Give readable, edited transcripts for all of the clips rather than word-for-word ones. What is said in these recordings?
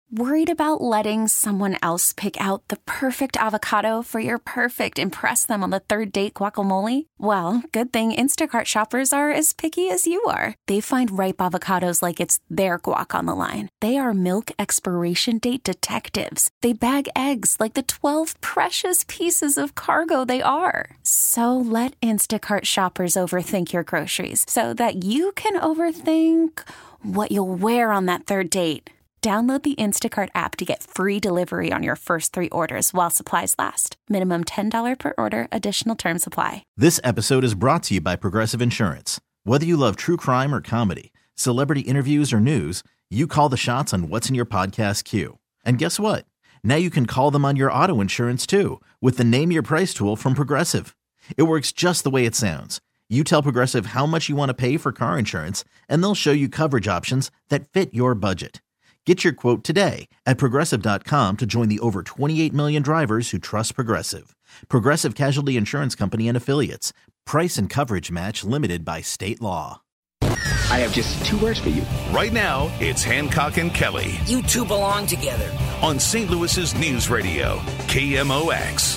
Worried about letting someone else pick out the perfect avocado for your perfect impress them on the third date guacamole? Well, good thing Instacart shoppers are as picky as you are. They find ripe avocados like it's their guac on the line. They are milk expiration date detectives. They bag eggs like the 12 precious pieces of cargo they are. So let Instacart shoppers overthink your groceries so that you can overthink what you'll wear on that third date. Download the Instacart app to get free delivery on your first 3 orders while supplies last. Minimum $10 per order. Additional terms apply. This episode is brought to you by Progressive Insurance. Whether you love true crime or comedy, celebrity interviews or news, you call the shots on what's in your podcast queue. And guess what? Now you can call them on your auto insurance too with the Name Your Price tool from Progressive. It works just the way it sounds. You tell Progressive how much you want to pay for car insurance, and they'll show you coverage options that fit your budget. Get your quote today at Progressive.com to join the over 28 million drivers who trust Progressive. Progressive Casualty Insurance Company and Affiliates. Price and coverage match limited by state law. I have just 2 words for you. Right now, it's Hancock and Kelly. You two belong together. On St. Louis's News Radio, KMOX.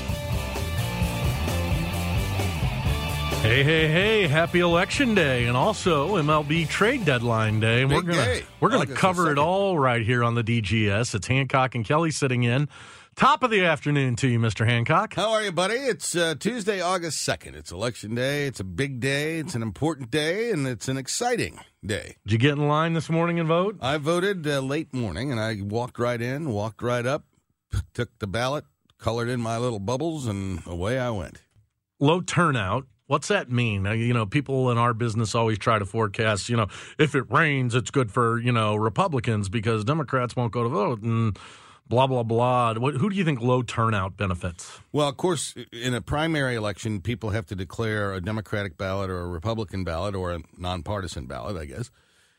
Hey, happy Election Day and also MLB Trade Deadline Day. And we're going to cover it all right here on the DGS. It's Hancock and Kelly sitting in. Top of the afternoon to you, Mr. Hancock. How are you, buddy? It's Tuesday, August 2nd. It's Election Day. It's a big day. It's an important day, and it's an exciting day. Did you get in line this morning and vote? I voted late morning, and I walked right in, walked right up, took the ballot, colored in my little bubbles, and away I went. Low turnout. What's that mean? People in our business always try to forecast, if it rains, it's good for, Republicans because Democrats won't go to vote and blah, blah, blah. Who do you think low turnout benefits? Well, of course, in a primary election, people have to declare a Democratic ballot or a Republican ballot or a nonpartisan ballot, I guess.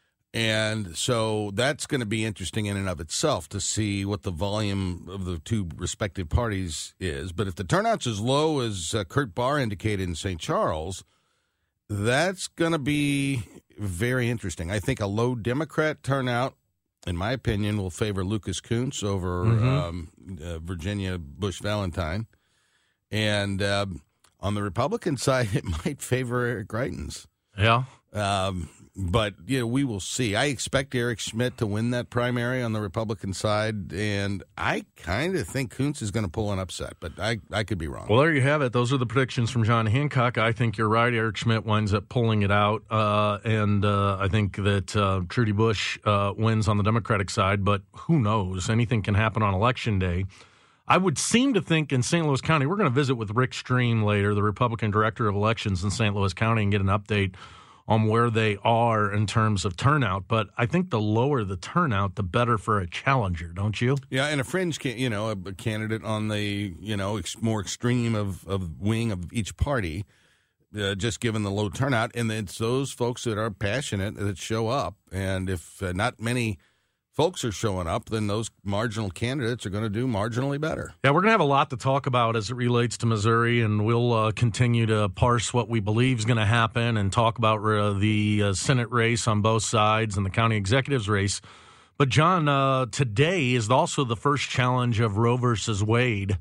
And so that's going to be interesting in and of itself to see what the volume of the 2 respective parties is. But if the turnout's as low as Kurt Barr indicated in St. Charles, that's going to be very interesting. I think a low Democrat turnout, in my opinion, will favor Lucas Kunce over Virginia Bush Valentine. And on the Republican side, it might favor Eric Greitens. Yeah. But, we will see. I expect Eric Schmidt to win that primary on the Republican side, and I kind of think Kunce is going to pull an upset, but I could be wrong. Well, there you have it. Those are the predictions from John Hancock. I think you're right. Eric Schmidt winds up pulling it out, and I think that Trudy Bush wins on the Democratic side, but who knows? Anything can happen on Election Day. I would seem to think in St. Louis County, we're going to visit with Rick Stream later, the Republican Director of Elections in St. Louis County, and get an update on where they are in terms of turnout. But I think the lower the turnout, the better for a challenger, don't you? Yeah, and a fringe, a candidate on the, more extreme of wing of each party, just given the low turnout. And it's those folks that are passionate that show up. And if not many folks are showing up, then those marginal candidates are going to do marginally better. Yeah, we're going to have a lot to talk about as it relates to Missouri, and we'll continue to parse what we believe is going to happen and talk about the Senate race on both sides and the county executives race. But, John, today is also the first challenge of Roe versus Wade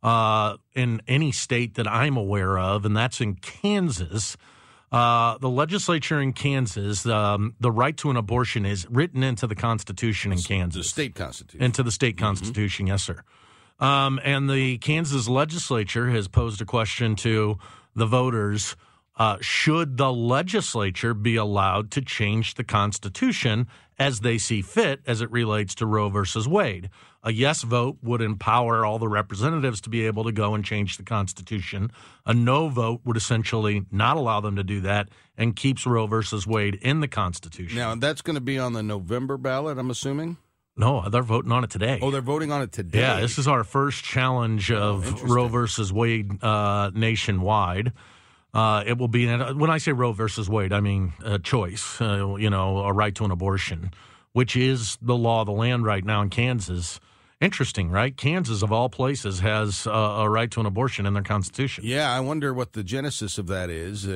in any state that I'm aware of, and that's in Kansas. The legislature in Kansas, the right to an abortion is written into the Constitution in Kansas. The state constitution. Into the state constitution, yes, sir. And the Kansas legislature has posed a question to the voters. Should the legislature be allowed to change the Constitution as they see fit as it relates to Roe versus Wade? A yes vote would empower all the representatives to be able to go and change the Constitution. A no vote would essentially not allow them to do that and keeps Roe versus Wade in the Constitution. Now, that's going to be on the November ballot, I'm assuming? No, they're voting on it today. Oh, they're voting on it today? Yeah, this is our first challenge of Roe versus Wade nationwide. It will be, when I say Roe versus Wade, I mean a choice, a right to an abortion, which is the law of the land right now in Kansas. Interesting, right? Kansas, of all places, has a right to an abortion in their constitution. Yeah, I wonder what the genesis of that is.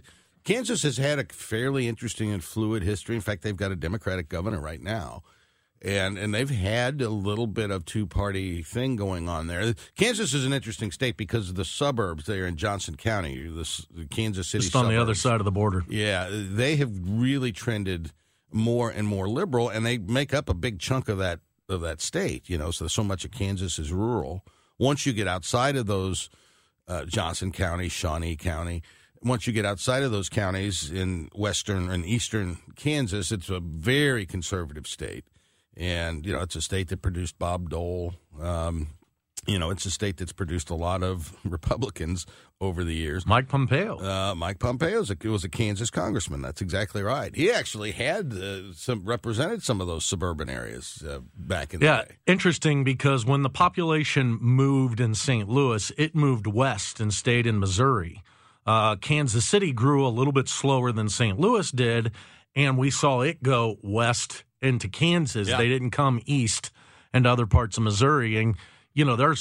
Kansas has had a fairly interesting and fluid history. In fact, they've got a Democratic governor right now. And they've had a little bit of two-party thing going on there. Kansas is an interesting state because of the suburbs there in Johnson County, the Kansas City just on suburbs. the other side of the border. Yeah, they have really trended more and more liberal, and they make up a big chunk of that state. So much of Kansas is rural. Once you get outside of those, Johnson County, Shawnee County. Once you get outside of those counties in western and eastern Kansas, it's a very conservative state. And, it's a state that produced Bob Dole. It's a state that's produced a lot of Republicans over the years. Mike Pompeo. Mike Pompeo was a Kansas congressman. That's exactly right. He actually had represented some of those suburban areas back in the day. Interesting because when the population moved in St. Louis, it moved west and stayed in Missouri. Kansas City grew a little bit slower than St. Louis did, and we saw it go west into Kansas. Yeah. They didn't come east into other parts of Missouri. And, there's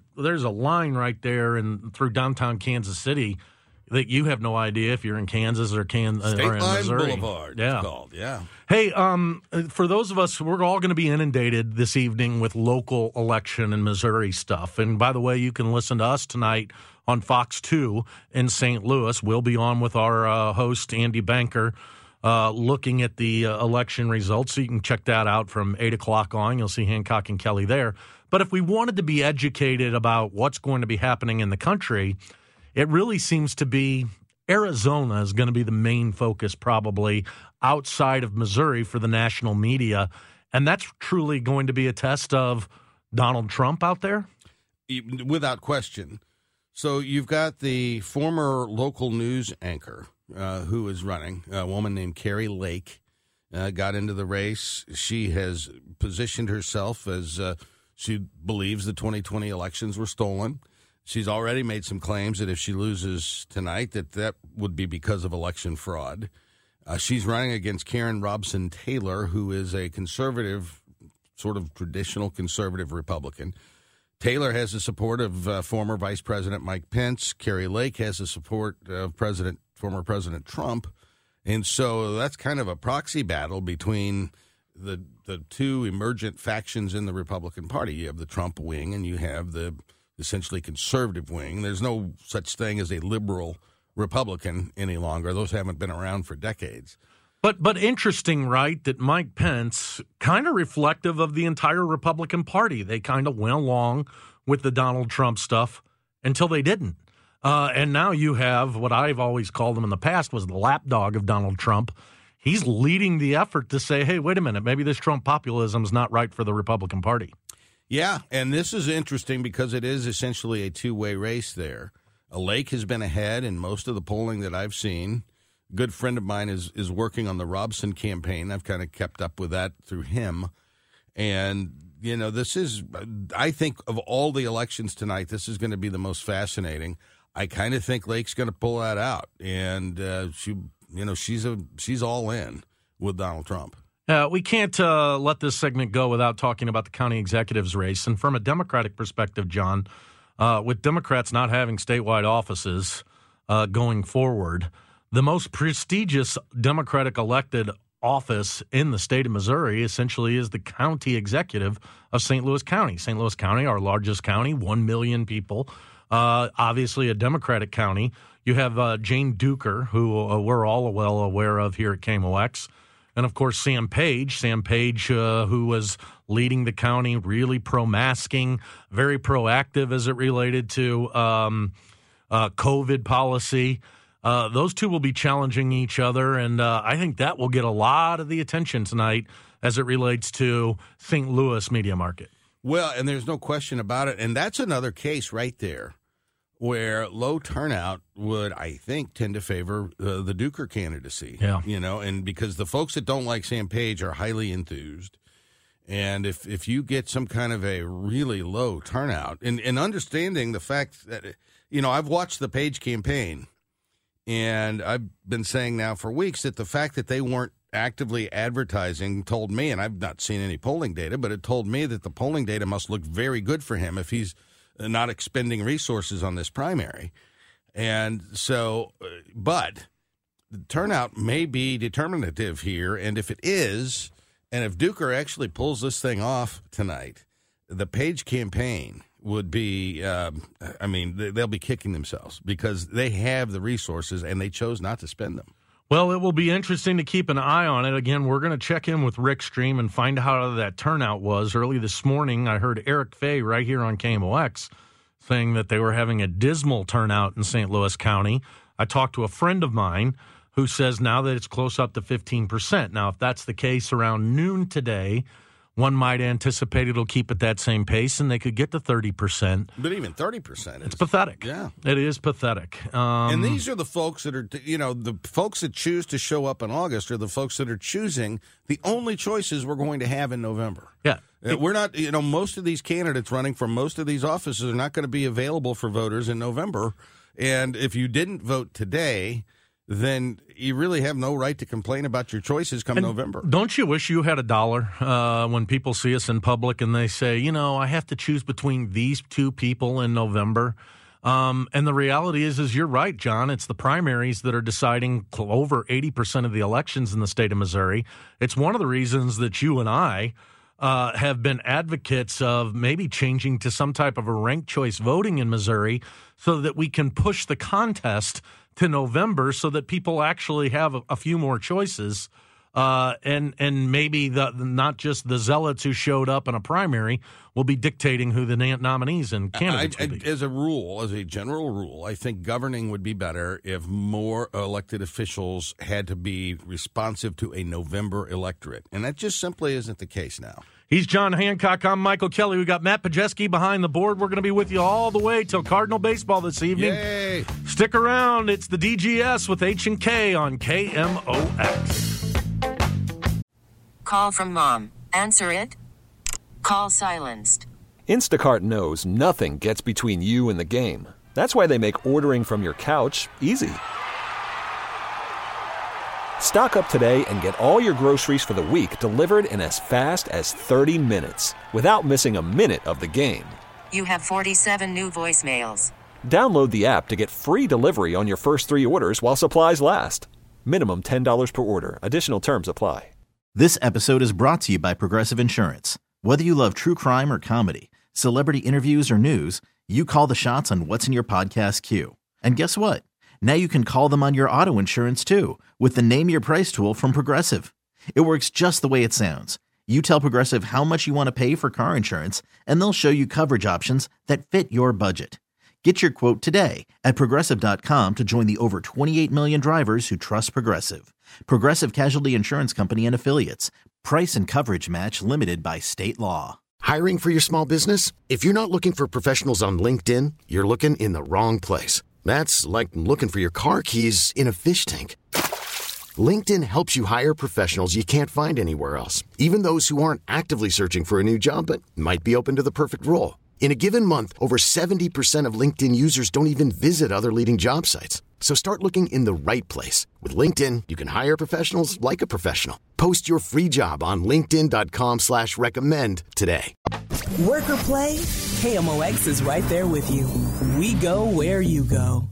a line right there and through downtown Kansas City that you have no idea if you're in Kansas or in State Line Missouri. Boulevard, yeah. it's called, yeah. Hey, for those of us, we're all going to be inundated this evening with local election and Missouri stuff. And by the way, you can listen to us tonight on Fox 2 in St. Louis. We'll be on with our host, Andy Banker, looking at the election results. So you can check that out from 8 o'clock on. You'll see Hancock and Kelly there. But if we wanted to be educated about what's going to be happening in the country, it really seems to be Arizona is going to be the main focus probably outside of Missouri for the national media. And that's truly going to be a test of Donald Trump out there? Without question. So you've got the former local news anchor who is running, a woman named Kari Lake, got into the race. She has positioned herself as she believes the 2020 elections were stolen. She's already made some claims that if she loses tonight, that would be because of election fraud. She's running against Karen Robson Taylor, who is a conservative, sort of traditional conservative Republican. Taylor has the support of former Vice President Mike Pence. Kari Lake has the support of former President Trump. And so that's kind of a proxy battle between the two emergent factions in the Republican Party. You have the Trump wing and you have the essentially conservative wing. There's no such thing as a liberal Republican any longer. Those haven't been around for decades. But interesting, right, that Mike Pence, kind of reflective of the entire Republican Party. They kind of went along with the Donald Trump stuff until they didn't. And now you have what I've always called him in the past was the lapdog of Donald Trump. He's leading the effort to say, hey, wait a minute, maybe this Trump populism is not right for the Republican Party. Yeah, and this is interesting because it is essentially a two-way race there. Lake has been ahead in most of the polling that I've seen. A good friend of mine is working on the Robson campaign. I've kind of kept up with that through him. And, this is, I think of all the elections tonight, this is going to be the most fascinating. I kind of think Lake's going to pull that out. And, she's all in with Donald Trump. We can't let this segment go without talking about the county executives race. And from a Democratic perspective, John, with Democrats not having statewide offices going forward, the most prestigious Democratic elected office in the state of Missouri essentially is the county executive of St. Louis County. St. Louis County, our largest county, 1 million people, obviously a Democratic county. You have Jane Duker, who we're all well aware of here at KMOX. And, of course, Sam Page, who was leading the county, really pro-masking, very proactive as it related to COVID policy. Those two will be challenging each other, and I think that will get a lot of the attention tonight as it relates to St. Louis media market. Well, and there's no question about it, and that's another case right there where low turnout would, I think, tend to favor the Duker candidacy. Yeah. And because the folks that don't like Sam Page are highly enthused. And if you get some kind of a really low turnout, and understanding the fact that, I've watched the Page campaign, and I've been saying now for weeks that the fact that they weren't actively advertising told me, and I've not seen any polling data, but it told me that the polling data must look very good for him if he's not expending resources on this primary. And so, but the turnout may be determinative here. And if it is, And if Duker actually pulls this thing off tonight, the Page campaign would be, they'll be kicking themselves because they have the resources and they chose not to spend them. Well, it will be interesting to keep an eye on it. Again, we're going to check in with Rick Stream and find out how that turnout was. Early this morning, I heard Eric Fay right here on KMOX saying that they were having a dismal turnout in St. Louis County. I talked to a friend of mine who says now that it's close up to 15%. Now, if that's the case around noon today, one might anticipate it'll keep at that same pace, and they could get to 30%. But even 30% is... It's pathetic. Yeah. It is pathetic. And these are the folks that are, the folks that choose to show up in August are the folks that are choosing the only choices we're going to have in November. Yeah. We're not, most of these candidates running for most of these offices are not going to be available for voters in November. And if you didn't vote today, then you really have no right to complain about your choices come November. Don't you wish you had $1 when people see us in public and they say, I have to choose between these two people in November? And the reality is you're right, John. It's the primaries that are deciding over 80% of the elections in the state of Missouri. It's one of the reasons that you and I have been advocates of maybe changing to some type of a ranked choice voting in Missouri so that we can push the contest to November so that people actually have a few more choices and maybe not just the zealots who showed up in a primary will be dictating who the nominees and candidates will be. As a general rule, I think governing would be better if more elected officials had to be responsive to a November electorate. And that just simply isn't the case now. He's John Hancock. I'm Michael Kelly. We got Matt Pajeski behind the board. We're going to be with you all the way till Cardinal baseball this evening. Yay! Stick around. It's the DGS with H&K on KMOX. Call from mom. Answer it. Call silenced. Instacart knows nothing gets between you and the game. That's why they make ordering from your couch easy. Stock up today and get all your groceries for the week delivered in as fast as 30 minutes without missing a minute of the game. You have 47 new voicemails. Download the app to get free delivery on your first 3 orders while supplies last. Minimum $10 per order. Additional terms apply. This episode is brought to you by Progressive Insurance. Whether you love true crime or comedy, celebrity interviews or news, you call the shots on what's in your podcast queue. And guess what? Now you can call them on your auto insurance too with the Name Your Price tool from Progressive. It works just the way it sounds. You tell Progressive how much you want to pay for car insurance, and they'll show you coverage options that fit your budget. Get your quote today at Progressive.com to join the over 28 million drivers who trust Progressive. Progressive Casualty Insurance Company and Affiliates. Price and coverage match limited by state law. Hiring for your small business? If you're not looking for professionals on LinkedIn, you're looking in the wrong place. That's like looking for your car keys in a fish tank. LinkedIn helps you hire professionals you can't find anywhere else, even those who aren't actively searching for a new job but might be open to the perfect role. In a given month, over 70% of LinkedIn users don't even visit other leading job sites. So start looking in the right place. With LinkedIn, you can hire professionals like a professional. Post your free job on linkedin.com/recommend today. Work or play, KMOX is right there with you. We go where you go.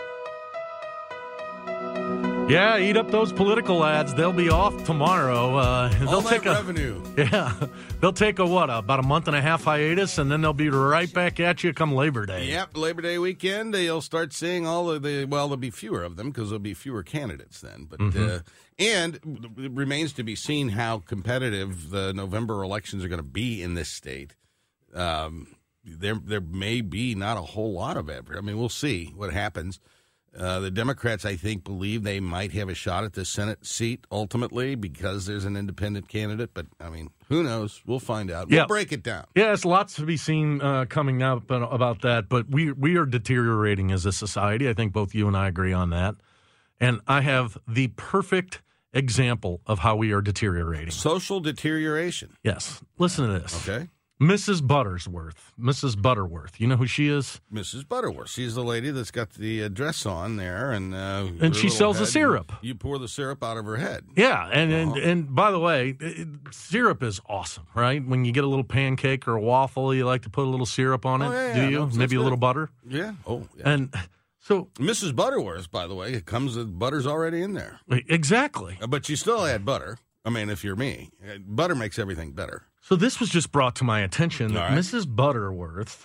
Yeah, eat up those political ads. They'll be off tomorrow. They'll take revenue. Yeah, they'll take about a month and a half hiatus, and then they'll be right back at you come Labor Day. Yep, Labor Day weekend. You'll start seeing all of there'll be fewer of them because there'll be fewer candidates then. But and it remains to be seen how competitive the November elections are going to be in this state. There may be not a whole lot of it. I mean, we'll see what happens. The Democrats, I think, believe they might have a shot at the Senate seat ultimately because there's an independent candidate. But, I mean, who knows? We'll find out. We'll break it down. Yeah, it's lots to be seen coming up about that. But we are deteriorating as a society. I think both you and I agree on that. And I have the perfect example of how we are deteriorating. Social deterioration. Yes. Listen to this. Okay. Mrs. Butterworth. You know who she is? Mrs. Butterworth. She's the lady that's got the dress on there, and she sells the syrup. You pour the syrup out of her head. Yeah, and by the way, syrup is awesome, right? When you get a little pancake or a waffle, you like to put a little syrup on it. Do you? Maybe a little butter. Yeah. Oh, yeah. And so Mrs. Butterworth, by the way, it comes with butter's already in there. Exactly. But you still add butter. I mean, if you're me, butter makes everything better. So this was just brought to my attention that Mrs. Butterworth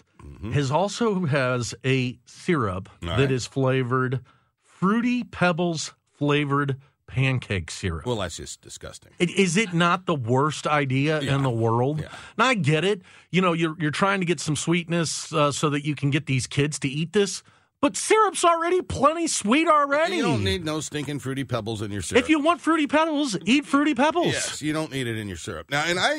has a syrup that is flavored Fruity Pebbles flavored pancake syrup. Well, that's just disgusting. Is it not the worst idea in the world? Yeah. Now, I get it. You know, you're trying to get some sweetness so that you can get these kids to eat this. But syrup's already plenty sweet already. You don't need no stinking Fruity Pebbles in your syrup. If you want Fruity Pebbles, eat Fruity Pebbles. Yes, you don't need it in your syrup. Now, and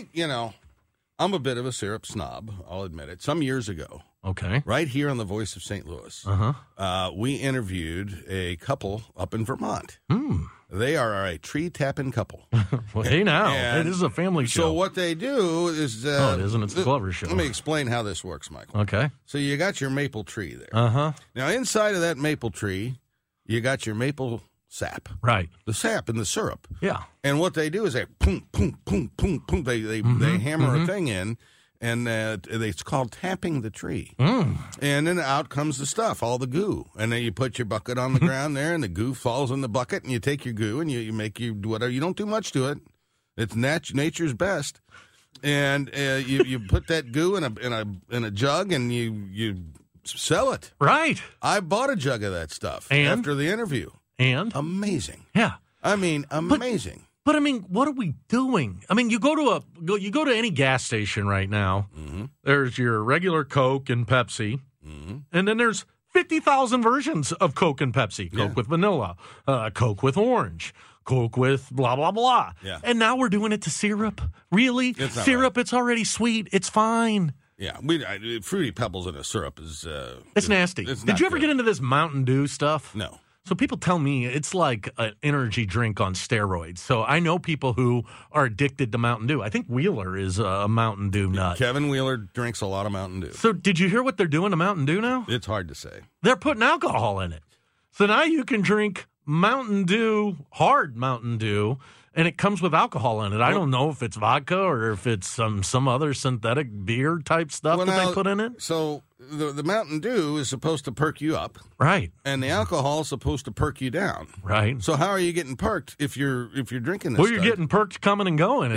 I'm a bit of a syrup snob. I'll admit it. Some years ago, right here on The Voice of St. Louis, we interviewed a couple up in Vermont. They are a tree-tapping couple. Well, hey, now. This is a family show. So what they do is... it isn't. It's a Glover show. Let me explain how this works, Michael. Okay. So you got your maple tree there. Now, inside of that maple tree, you got your maple sap. Right. The sap in the syrup. Yeah. And what they do is they boom, boom, boom, boom, boom. They hammer a thing in, and it's called tapping the tree. And then out comes the stuff, all the goo. And then you put your bucket on the ground there, and the goo falls in the bucket, and you take your goo, and you make whatever. You don't do much to it. It's nature's best. And you put that goo in a jug, and you sell it. Right. I bought a jug of that stuff after the interview. And? Amazing. Yeah. I mean, amazing. But I mean, what are we doing? I mean, you go to any gas station right now. There's your regular Coke and Pepsi, and then there's 50,000 versions of Coke and Pepsi. Coke with vanilla, Coke with orange, Coke with blah blah blah. Yeah. And now we're doing it to syrup. Really? Syrup? Right. It's already sweet. It's fine. Yeah, Fruity Pebbles in a syrup is it's nasty. Did you ever get into this Mountain Dew stuff? No. So people tell me it's like an energy drink on steroids. So I know people who are addicted to Mountain Dew. I think Wheeler is a Mountain Dew nut. Kevin Wheeler drinks a lot of Mountain Dew. So did you hear what they're doing to Mountain Dew now? It's hard to say. They're putting alcohol in it. So now you can drink Mountain Dew, hard Mountain Dew, and it comes with alcohol in it. I don't know if it's vodka or if it's some other synthetic beer type stuff they put in it. So the Mountain Dew is supposed to perk you up. Right. And the alcohol is supposed to perk you down. Right. So how are you getting perked if you're drinking this Well, you're getting perked coming and going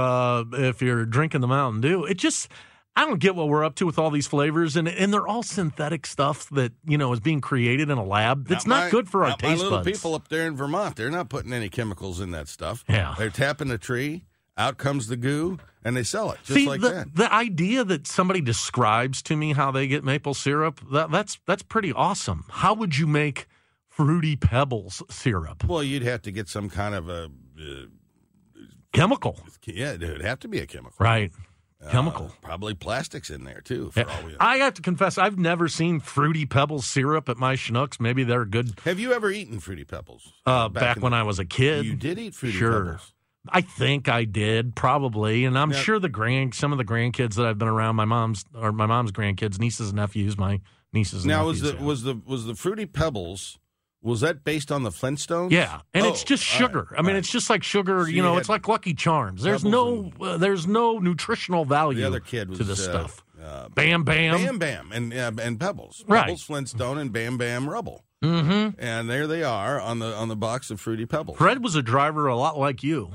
if you're drinking the Mountain Dew. It just... I don't get what we're up to with all these flavors, and they're all synthetic stuff that, is being created in a lab. It's not good for our taste buds. My little people up there in Vermont, they're not putting any chemicals in that stuff. Yeah. They're tapping a tree, out comes the goo, and they sell it just like that. The idea that somebody describes to me how they get maple syrup, that's pretty awesome. How would you make Fruity Pebbles syrup? Well, you'd have to get some kind of a... chemical. Yeah, it would have to be a chemical. Right. Chemical. Probably plastics in there, too, for all we know. I have to confess, I've never seen Fruity Pebbles syrup at my Schnucks. Maybe they're good. Have you ever eaten Fruity Pebbles? Back when I was a kid. You did eat Fruity Sure. Pebbles? I think I did, probably. And I'm sure some of the grandkids that I've been around, my mom's grandkids, nieces and nephews, my nieces and nephews. Now, was the Fruity Pebbles... Was that based on the Flintstones? Yeah, and it's just sugar. Right, I mean, it's just like sugar. So it's like Lucky Charms. There's no nutritional value the other kid was, to this stuff. Bam Bam, Bam Bam, and Pebbles. Right. Pebbles, Flintstone, and Bam Bam Rubble. Mm-hmm. And there they are on the box of Fruity Pebbles. Fred was a driver a lot like you.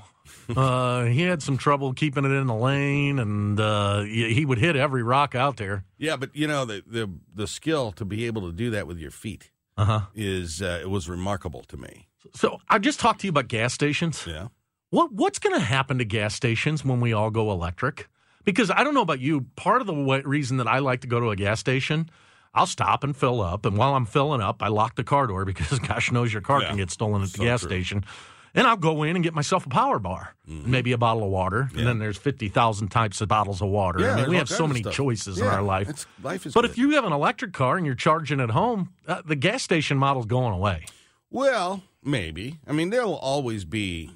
He had some trouble keeping it in the lane, and he would hit every rock out there. Yeah, but the skill to be able to do that with your feet. It was remarkable to me. So I just talked to you about gas stations. Yeah. What's going to happen to gas stations when we all go electric? Because I don't know about you, part of the reason that I like to go to a gas station, I'll stop and fill up, and while I'm filling up, I lock the car door because gosh knows your car can get stolen at the gas station. And I'll go in and get myself a power bar, maybe a bottle of water, and then there's 50,000 types of bottles of water. Yeah, I mean, we have so many choices in our life. Life is but good. if you have an electric car and you're charging at home, the gas station model's going away. Well, maybe. I mean, there'll always be,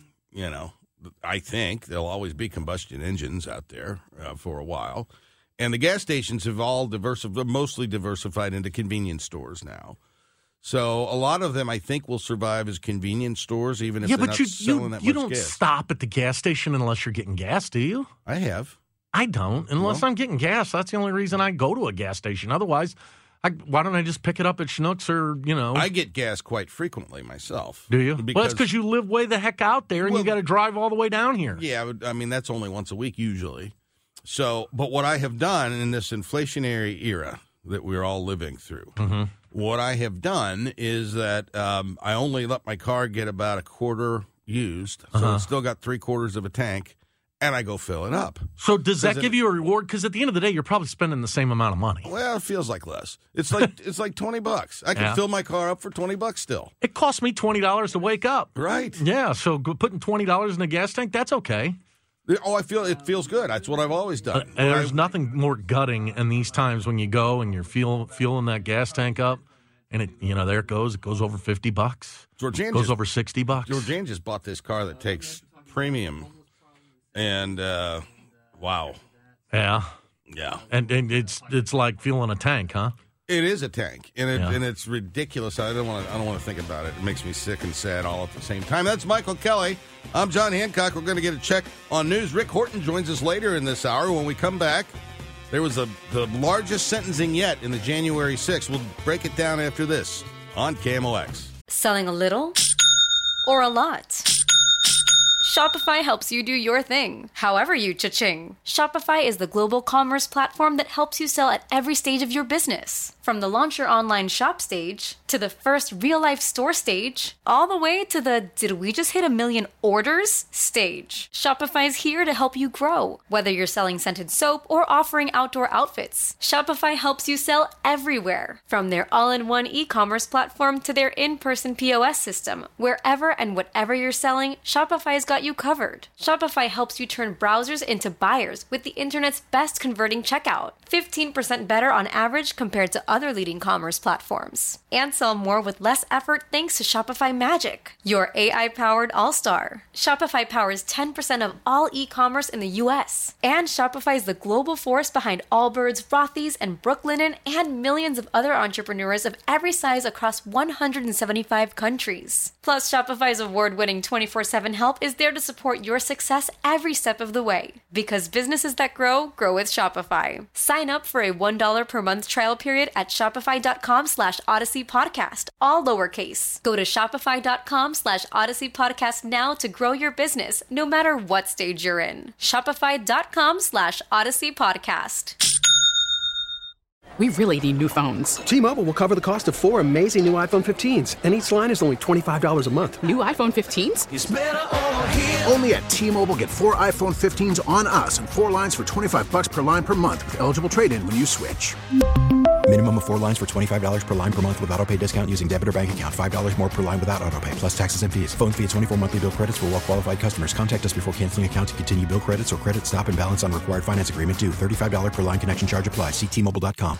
I think there'll always be combustion engines out there for a while. And the gas stations have all mostly diversified into convenience stores now. So a lot of them, I think, will survive as convenience stores, even if they're not selling that much gas. You don't stop at the gas station unless you're getting gas, do you? I have. I don't. Unless I'm getting gas. That's the only reason I go to a gas station. Otherwise, Why don't I just pick it up at Schnucks or, I get gas quite frequently myself. Do you? Well, that's because you live way the heck out there and you got to drive all the way down here. Yeah, I mean, that's only once a week usually. So, but what I have done in this inflationary era that we're all living through, what I have done is that I only let my car get about a quarter used, so it's still got 3/4 of a tank, and I go fill it up. So does that give you a reward? Because at the end of the day, you're probably spending the same amount of money. Well, it feels like less. It's like $20. I can fill my car up for $20 still. It cost me $20 to wake up. Right. Yeah, so putting $20 in a gas tank, that's okay. Oh, it feels good. That's what I've always done. And there's nothing more gutting in these times when you go and you're fueling that gas tank up, and there it goes. It goes over $50. Georgianne goes over $60. Georgianne just bought this car that takes premium, and wow. Yeah. Yeah. And it's like fueling a tank, huh? It is a tank, and it's ridiculous. I don't want to think about it. It makes me sick and sad all at the same time. That's Michael Kelly. I'm John Hancock. We're going to get a check on news. Rick Horton joins us later in this hour. When we come back, there was the largest sentencing yet in the January 6th. We'll break it down after this on KMOX. Selling a little or a lot? Shopify helps you do your thing, however you cha-ching. Shopify is the global commerce platform that helps you sell at every stage of your business. From the launch your online shop stage, to the first real-life store stage, all the way to the did we just hit 1 million orders stage. Shopify's here to help you grow. Whether you're selling scented soap or offering outdoor outfits, Shopify helps you sell everywhere. From their all-in-one e-commerce platform to their in-person POS system, wherever and whatever you're selling, Shopify's got you covered. Shopify helps you turn browsers into buyers with the internet's best converting checkout. 15% better on average compared to other leading commerce platforms. And sell more with less effort thanks to Shopify Magic, your AI-powered all-star. Shopify powers 10% of all e-commerce in the U.S. And Shopify is the global force behind Allbirds, Rothy's, and Brooklinen, and millions of other entrepreneurs of every size across 175 countries. Plus, Shopify's award-winning 24/7 help is there to support your success every step of the way. Because businesses that grow with Shopify. Sign up for a $1 per month trial period at shopify.com/Odyssey Podcast, all lowercase. Go to shopify.com/Odyssey Podcast now to grow your business, no matter what stage you're in. Shopify.com/Odyssey Podcast. We really need new phones. T-Mobile will cover the cost of 4 amazing new iPhone 15s, and each line is only $25 a month. New iPhone 15s? It's better over here. Only at T-Mobile, get 4 iPhone 15s on us and 4 lines for $25 per line per month with eligible trade-in when you switch. Minimum of 4 lines for $25 per line per month with autopay discount using debit or bank account. $5 more per line without autopay, plus taxes and fees. Phone fee at 24 monthly bill credits for well-qualified customers. Contact us before canceling account to continue bill credits or credit stop and balance on required finance agreement due. $35 per line connection charge applies. See T-Mobile.com.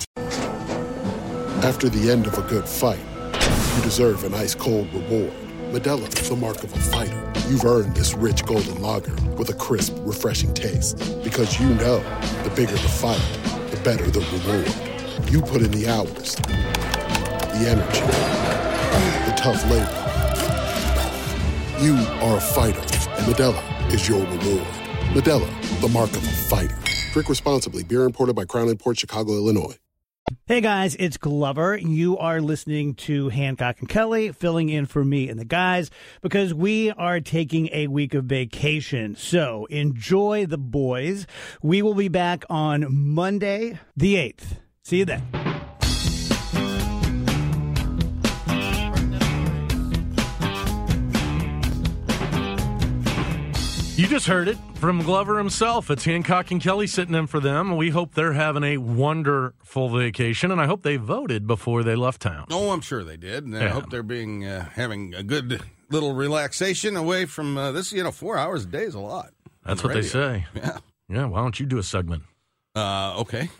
After the end of a good fight, you deserve an ice-cold reward. Modelo is the mark of a fighter. You've earned this rich golden lager with a crisp, refreshing taste. Because you know, the bigger the fight, the better the reward. You put in the hours, the energy, the tough labor. You are a fighter, and Modelo is your reward. Modelo, the mark of a fighter. Drink responsibly. Beer imported by Crown Imports, Chicago, Illinois. Hey guys, it's Glover. You are listening to Hancock and Kelly, filling in for me and the guys, because we are taking a week of vacation. So enjoy the boys. We will be back on Monday, the 8th. See you then. You just heard it from Glover himself. It's Hancock and Kelly sitting in for them. We hope they're having a wonderful vacation, and I hope they voted before they left town. Oh, I'm sure they did, and I hope they're having a good little relaxation away from this. 4 hours a day is a lot. That's what they say. Yeah. Yeah, why don't you do a segment? Okay.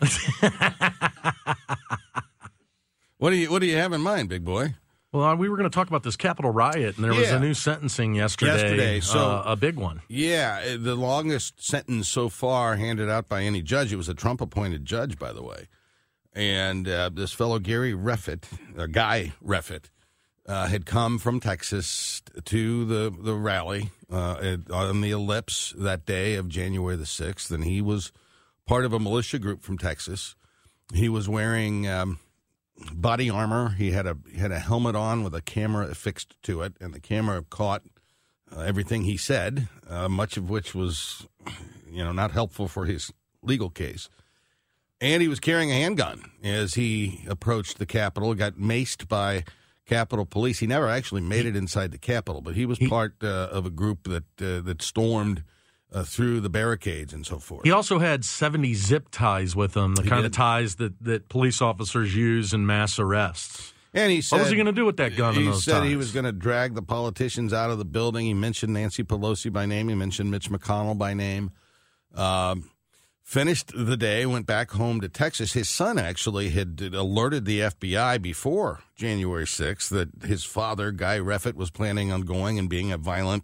What do you have in mind, big boy? Well, we were going to talk about this Capitol riot, and there was a new sentencing yesterday. So a big one. Yeah, the longest sentence so far handed out by any judge. It was a Trump-appointed judge, by the way. And this fellow Guy Reffitt, had come from Texas to the rally on the Ellipse that day of January the 6th, and he was part of a militia group from Texas. He was wearing body armor. He had a helmet on with a camera affixed to it, and the camera caught everything he said, much of which was, not helpful for his legal case. And he was carrying a handgun as he approached the Capitol, got maced by Capitol Police. He never actually made it inside the Capitol, but he was part of a group that stormed through the barricades and so forth. He also had 70 zip ties with him, the kind of ties that police officers use in mass arrests. And he said, what was he going to do with that gun? He said he was going to drag the politicians out of the building. He mentioned Nancy Pelosi by name. He mentioned Mitch McConnell by name. Finished the day, went back home to Texas. His son actually had alerted the FBI before January 6th that his father, Guy Reffitt, was planning on going and being a violent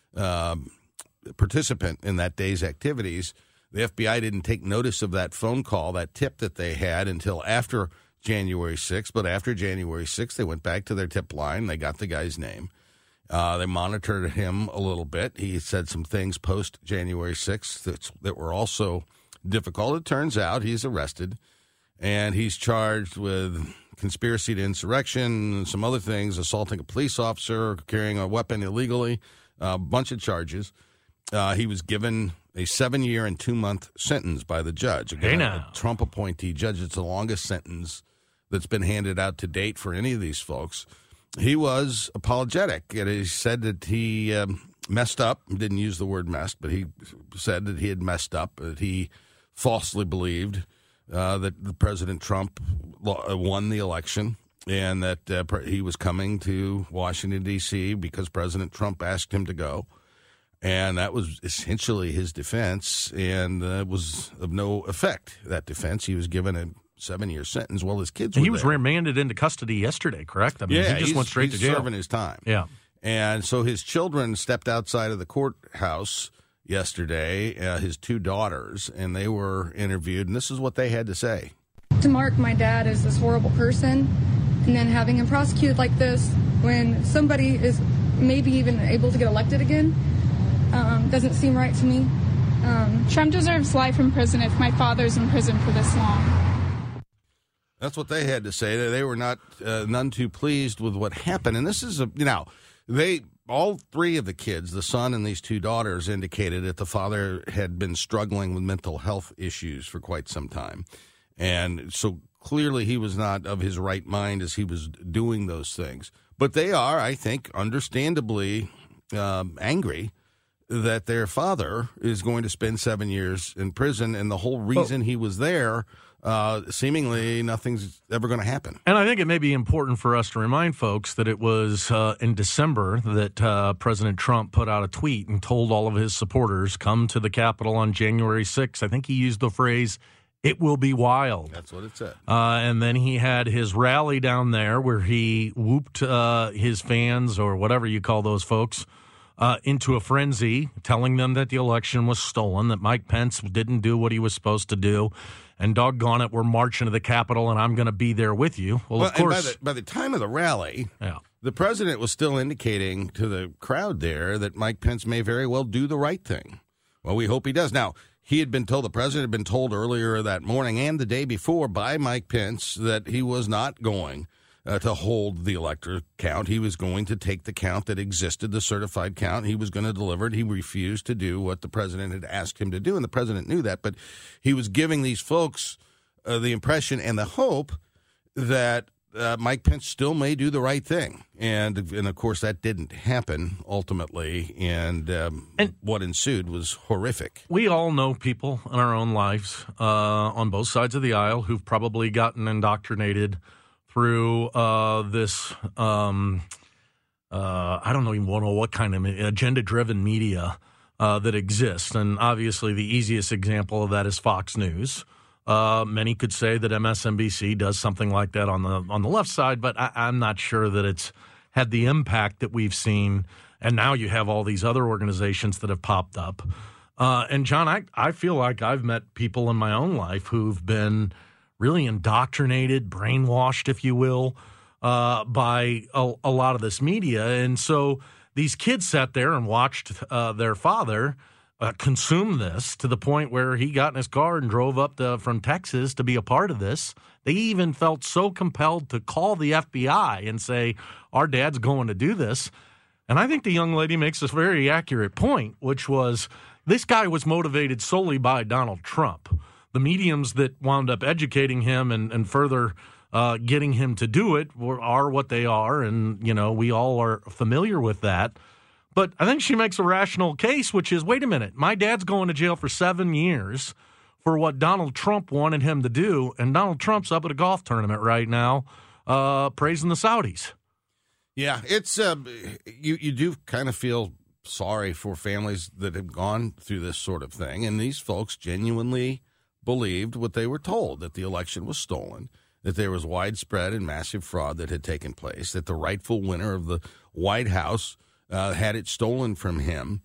participant in that day's activities. The FBI didn't take notice of that phone call, that tip that they had, until after January 6th. But after January 6th, they went back to their tip line. They got the guy's name. They monitored him a little bit. He said some things post-January 6th that were also difficult. It turns out he's arrested, and he's charged with conspiracy to insurrection and some other things, assaulting a police officer, carrying a weapon illegally, a bunch of charges. He was given a 7-year and 2-month sentence by the judge. Again, a Trump appointee judge. It's the longest sentence that's been handed out to date for any of these folks. He was apologetic, and he said that he messed up. He didn't use the word messed, but he said that he had messed up, that he falsely believed that President Trump won the election, and that he was coming to Washington, D.C. because President Trump asked him to go. And that was essentially his defense, and it was of no effect, that defense. He was given a 7-year sentence while his kids were He was remanded into custody yesterday, correct? I mean, he just went straight to jail. Serving his time. Yeah. And so his children stepped outside of the courthouse yesterday, his 2 daughters, and they were interviewed, and this is what they had to say. To mark my dad as this horrible person, and then having him prosecuted like this when somebody is maybe even able to get elected again, doesn't seem right to me. Trump deserves life in prison if my father's in prison for this long. That's what they had to say. They were none too pleased with what happened. And this is all 3 of the kids, the son and these 2 daughters, indicated that the father had been struggling with mental health issues for quite some time. And so clearly he was not of his right mind as he was doing those things. But they are, I think, understandably angry that their father is going to spend 7 years in prison, and the whole reason he was there, seemingly nothing's ever going to happen. And I think it may be important for us to remind folks that it was in December that President Trump put out a tweet and told all of his supporters, come to the Capitol on January 6th. I think he used the phrase, "It will be wild." That's what it said. And then he had his rally down there where he whooped his fans, or whatever you call those folks, into a frenzy, telling them that the election was stolen, that Mike Pence didn't do what he was supposed to do, and doggone it, we're marching to the Capitol, and I'm going to be there with you. Well, of course. By the time of the rally, the president was still indicating to the crowd there that Mike Pence may very well do the right thing. Well, we hope he does. Now, the president had been told earlier that morning and the day before by Mike Pence that he was not going to hold the elector count. He was going to take the count that existed, the certified count. He was going to deliver it. He refused to do what the president had asked him to do, and the president knew that. But he was giving these folks the impression and the hope that Mike Pence still may do the right thing. And of course, that didn't happen ultimately, and what ensued was horrific. We all know people in our own lives on both sides of the aisle who've probably gotten indoctrinated through this, I don't even know what kind of agenda-driven media that exists. And obviously the easiest example of that is Fox News. Many could say that MSNBC does something like that on the left side, but I'm not sure that it's had the impact that we've seen. And now you have all these other organizations that have popped up. And John, I feel like I've met people in my own life who've been really indoctrinated, brainwashed, if you will, by a lot of this media. And so these kids sat there and watched their father consume this to the point where he got in his car and drove up from Texas to be a part of this. They even felt so compelled to call the FBI and say, our dad's going to do this. And I think the young lady makes a very accurate point, which was this guy was motivated solely by Donald Trump. The mediums that wound up educating him and further getting him to do it are what they are, and, we all are familiar with that. But I think she makes a rational case, which is, wait a minute, my dad's going to jail for 7 years for what Donald Trump wanted him to do, and Donald Trump's up at a golf tournament right now praising the Saudis. Yeah, it's you do kind of feel sorry for families that have gone through this sort of thing, and these folks genuinely believed what they were told, that the election was stolen, that there was widespread and massive fraud that had taken place, that the rightful winner of the White House had it stolen from him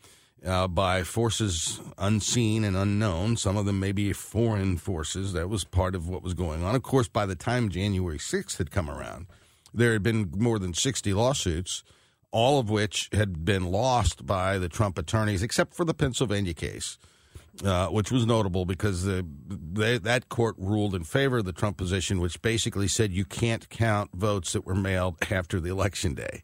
by forces unseen and unknown, some of them maybe foreign forces. That was part of what was going on. Of course, by the time January 6th had come around, there had been more than 60 lawsuits, all of which had been lost by the Trump attorneys, except for the Pennsylvania case, which was notable because that court ruled in favor of the Trump position, which basically said you can't count votes that were mailed after the election day.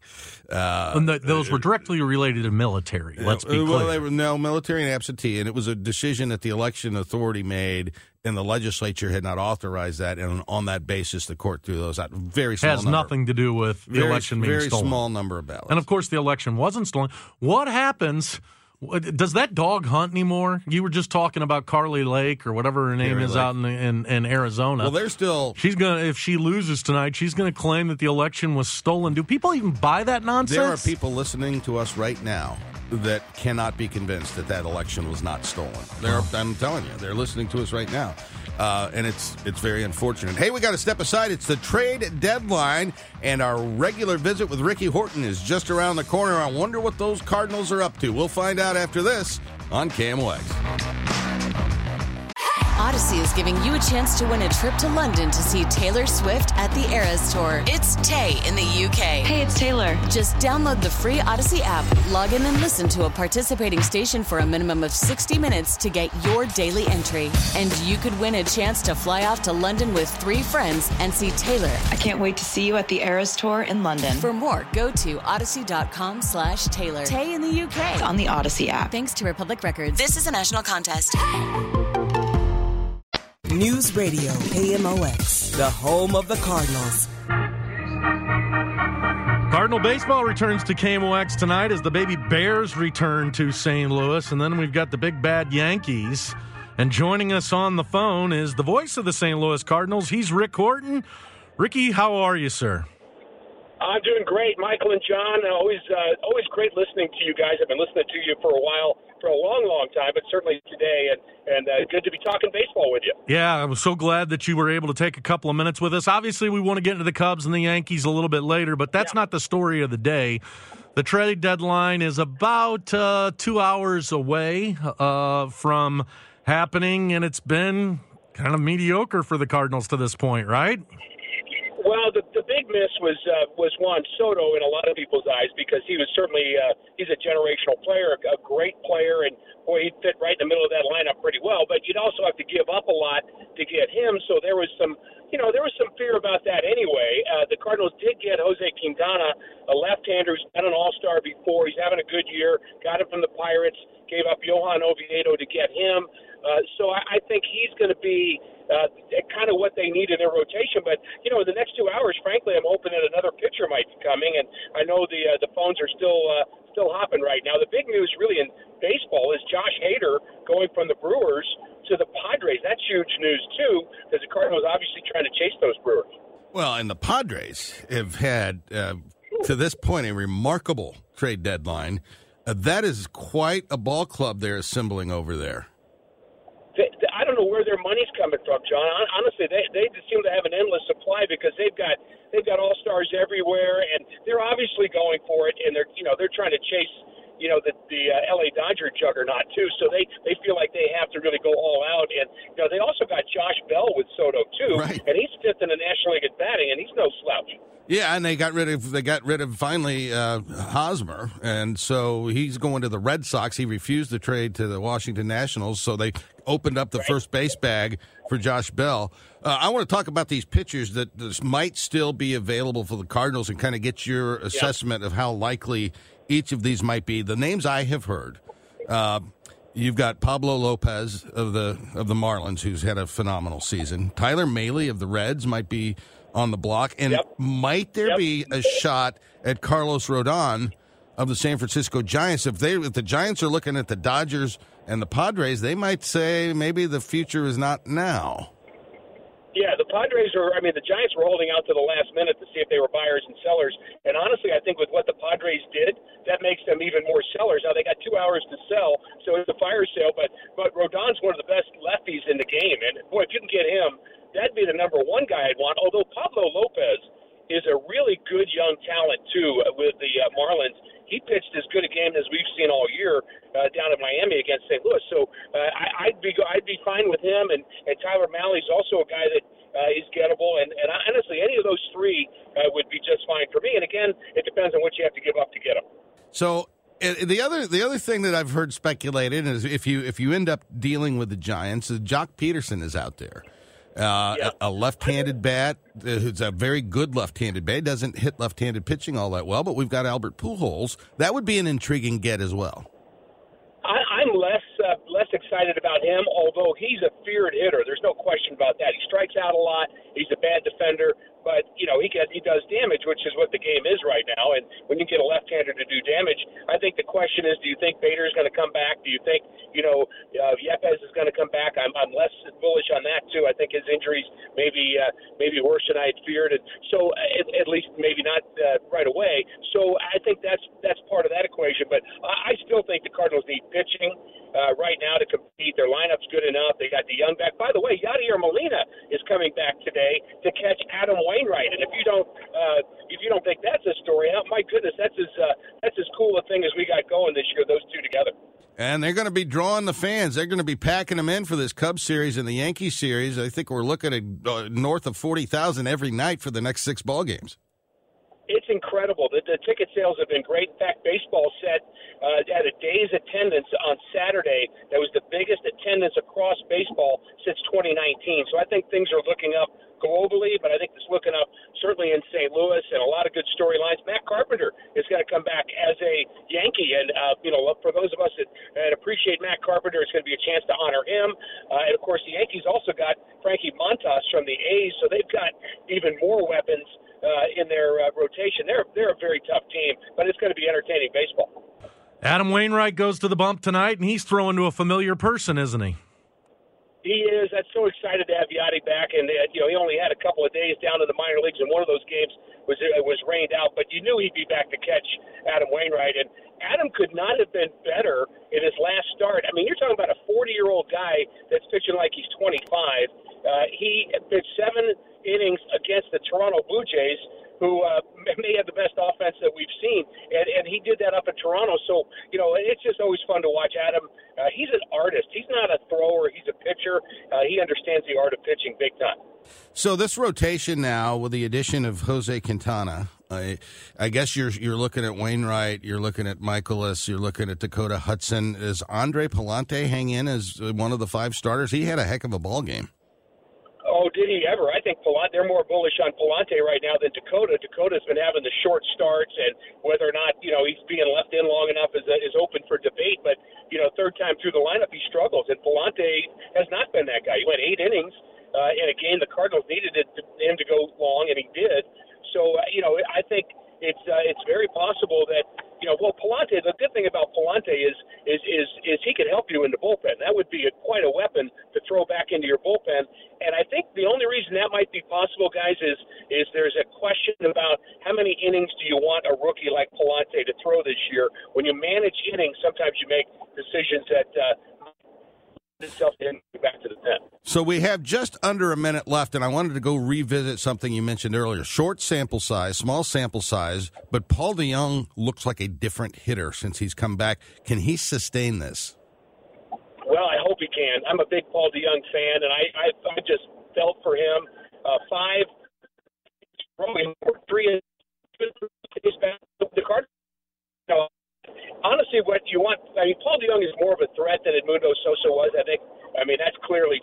And those were directly related to military, let's be clear. Well, they were military and absentee, and it was a decision that the election authority made, and the legislature had not authorized that, and on that basis, the court threw those out. Very small number. Has nothing to do with the election being stolen. Very small number of ballots. And, of course, the election wasn't stolen. What happens... Does that dog hunt anymore? You were just talking about Carly Lake or whatever her name is out in Arizona. Well, they're still... She's gonna, if she loses tonight, she's going to claim that the election was stolen. Do people even buy that nonsense? There are people listening to us right now that cannot be convinced that election was not stolen. I'm telling you, they're listening to us right now. And it's very unfortunate. Hey, we got to step aside. It's the trade deadline, and our regular visit with Ricky Horton is just around the corner. I wonder what those Cardinals are up to. We'll find out after this on KMOX. Odyssey is giving you a chance to win a trip to London to see Taylor Swift at the Eras Tour. It's Tay in the UK. Hey, it's Taylor. Just download the free Odyssey app, log in and listen to a participating station for a minimum of 60 minutes to get your daily entry. And you could win a chance to fly off to London with 3 friends and see Taylor. I can't wait to see you at the Eras Tour in London. For more, go to odyssey.com/Taylor. Tay in the UK. It's on the Odyssey app. Thanks to Republic Records. This is a national contest. News Radio KMOX, the home of the Cardinals. Cardinal baseball returns to KMOX tonight as the baby Bears return to St. Louis. And then we've got the big bad Yankees. And joining us on the phone is the voice of the St. Louis Cardinals. He's Rick Horton. Ricky, how are you, sir? I'm doing great, Michael and John. Always great listening to you guys. I've been listening to you for a while, for a long, long time, but certainly today, and good to be talking baseball with you. Yeah, I was so glad that you were able to take a couple of minutes with us. Obviously, we want to get into the Cubs and the Yankees a little bit later, but that's not the story of the day. The trade deadline is about 2 hours away from happening, and it's been kind of mediocre for the Cardinals to this point, right? Well, the big miss was Juan Soto in a lot of people's eyes because he was certainly he's a generational player, a great player, and boy, he'd fit right in the middle of that lineup pretty well. But you'd also have to give up a lot to get him, so there was some fear about that anyway. The Cardinals did get Jose Quintana, a left-hander who's been an all-star before. He's having a good year. Got him from the Pirates. Gave up Johan Oviedo to get him. So I think he's going to be kind of what they need in their rotation. But, in the next 2 hours, frankly, I'm hoping that another pitcher might be coming. And I know the phones are still hopping right now. The big news really in baseball is Josh Hader going from the Brewers to the Padres. That's huge news, too, because the Cardinals obviously trying to chase those Brewers. Well, and the Padres have had, to this point, a remarkable trade deadline. That is quite a ball club they're assembling over there. I don't know where their money's coming from, John. Honestly, they just seem to have an endless supply because they've got all-stars everywhere, and they're obviously going for it, and they're trying to chase the LA Dodger juggernaut too. So they feel like they have to really go all out, and they also got Josh Bell with Soto too, right. And he's 5th in the National League at batting, and he's no slouch. Yeah, and they got rid of finally Hosmer, and so he's going to the Red Sox. He refused the trade to the Washington Nationals, so they opened up the first base bag for Josh Bell. I want to talk about these pitchers that might still be available for the Cardinals and kind of get your assessment of how likely each of these might be. The names I have heard. You've got Pablo Lopez of the Marlins, who's had a phenomenal season. Tyler Mahle of the Reds might be on the block, and might there be a shot at Carlos Rodon of the San Francisco Giants? If the Giants are looking at the Dodgers and the Padres, they might say maybe the future is not now. Yeah, the Padres the Giants were holding out to the last minute to see if they were buyers and sellers. And honestly, I think with what the Padres did, that makes them even more sellers. Now, they got 2 hours to sell, so it's a fire sale. But Rodon's one of the best lefties in the game. And, boy, if you can get him, that'd be the number one guy I'd want. Although Pablo Lopez is a really good young talent, too, with the Marlins. He pitched as good a game as we've seen all year down in Miami against St. Louis. So I'd be fine with him. And Tyler Mahle's also a guy that is gettable. And honestly, any of those three would be just fine for me. And again, it depends on what you have to give up to get them. So the other thing that I've heard speculated is if you end up dealing with the Giants, Jock Peterson is out there. A left-handed bat. It's a very good left-handed bat. Doesn't hit left-handed pitching all that well, but we've got Albert Pujols. That would be an intriguing get as well. I'm less excited about him, although he's a feared hitter. There's no question about that. He strikes out a lot. He's a bad defender, but he does damage, which is what the game is right now. And when you get a left-hander to do damage, I think the question is, do you think Bader is going to come back? Do you think Yepes is going to come back? I'm less bullish on that too. I think his injuries maybe worse than I had feared, and so at least maybe not right away. So I think that's part of that equation. But I still think the Cardinals need pitching right now to compete. Their lineup's good enough. They got the young back. By the way, Yadier Molina is coming back today to catch Adam Wainwright. And if you don't think that's a story, my goodness, that's as cool a thing as we got going this year. Those two together. And they're going to be drawing the fans. They're going to be packing them in for this Cubs series and the Yankees series. I think we're looking at north of 40,000 every night for the next 6 ball games. It's incredible. The ticket sales have been great. In fact, baseball set at a day's attendance on Saturday that was the biggest attendance across baseball since 2019. So I think things are looking up globally, but I think it's looking up certainly in St. Louis, and a lot of good storylines. Matt Carpenter is going to come back as a Yankee, and for those of us that appreciate Matt Carpenter, it's going to be a chance to honor him. And of course, the Yankees also got Frankie Montas from the A's, so they've got even more weapons in their rotation. They're a very tough team, but it's going to be entertaining baseball. Adam Wainwright goes to the bump tonight, and he's throwing to a familiar person, isn't he? He is. I'm so excited to have Yachty back, and he only had a couple of days down in the minor leagues, and one of those games was rained out. But you knew he'd be back to catch Adam Wainwright, and Adam could not have been better in his last start. I mean, you're talking about a 40-year-old guy that's pitching like he's 25. He pitched 7 innings against the Toronto Blue Jays, who may have the best offense that we've seen, and he did that up in Toronto. So, it's just always fun to watch Adam. He's an artist. He's not a thrower. He's a pitcher. He understands the art of pitching big time. So this rotation now, with the addition of Jose Quintana, I guess you're looking at Wainwright, you're looking at Michaelis, you're looking at Dakota Hudson. Does Andre Pallante hang in as one of the 5 starters? He had a heck of a ball game. Oh, did he ever? I think they're more bullish on Pallante right now than Dakota. Dakota's been having the short starts, and whether or not, he's being left in long enough is open for debate. But, third time through the lineup, he struggles. And Pallante has not been that guy. He went 8 innings in a game the Cardinals needed him to go long, and he did. So, I think it's very possible that, Pallante, the good thing about Pallante is he can help you in the bullpen. That would be quite a weapon to throw back into your bullpen. And I think the only reason that might be possible, guys, is there's a question about how many innings do you want a rookie like Pallante to throw this year. When you manage innings, sometimes you make decisions that itself in back to the pen. So we have just under a minute left, and I wanted to go revisit something you mentioned earlier. Short sample size, small sample size, but Paul DeJong looks like a different hitter since he's come back. Can he sustain this? Well, I hope he can. I'm a big Paul DeJong fan, and I just felt for him. 3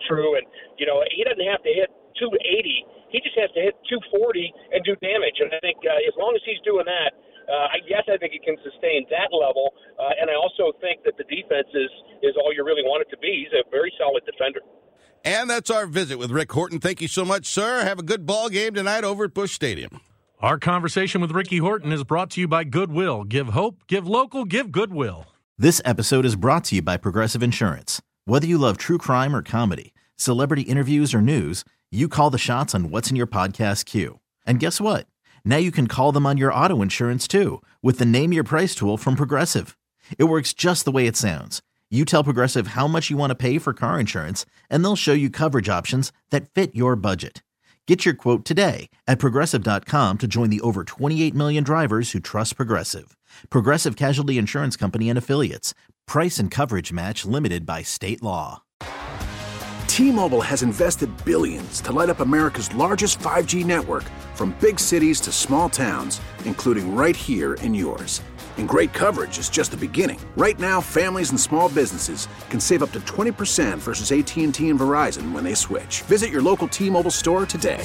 true. And, you know, he doesn't have to hit 280. He just has to hit 240 and do damage. And I think as long as he's doing that, I think he can sustain that level. And I also think that the defense is all you really want it to be. He's a very solid defender. And that's our visit with Rick Horton. Thank you so much, sir. Have a good ball game tonight over at Busch Stadium. Our conversation with Ricky Horton is brought to you by Goodwill. Give hope, give local, give Goodwill. This episode is brought to you by Progressive Insurance. Whether you love true crime or comedy, celebrity interviews or news, you call the shots on what's in your podcast queue. And guess what? Now you can call them on your auto insurance too with the Name Your Price tool from Progressive. It works just the way it sounds. You tell Progressive how much you want to pay for car insurance, and they'll show you coverage options that fit your budget. Get your quote today at Progressive.com to join the over 28 million drivers who trust Progressive. Progressive Casualty Insurance Company and Affiliates. Price and coverage match limited by state law. T-Mobile has invested billions to light up America's largest 5G network, from big cities to small towns, including right here in yours. And great coverage is just the beginning. Right now, families and small businesses can save up to 20% versus AT&T and Verizon when they switch. Visit your local T-Mobile store today.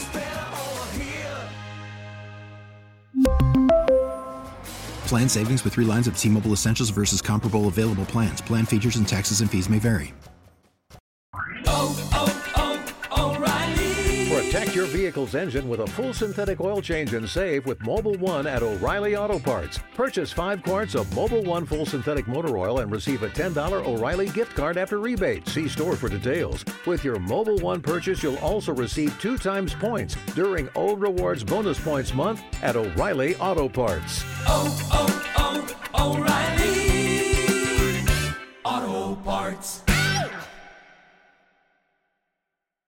Plan savings with 3 lines of T-Mobile Essentials versus comparable available plans. Plan features and taxes and fees may vary. Protect your vehicle's engine with a full synthetic oil change and save with Mobil 1 at O'Reilly Auto Parts. Purchase 5 quarts of Mobil 1 full synthetic motor oil and receive a $10 O'Reilly gift card after rebate. See store for details. With your Mobil 1 purchase, you'll also receive 2 times points during O Rewards Bonus Points Month at O'Reilly Auto Parts. O'Reilly.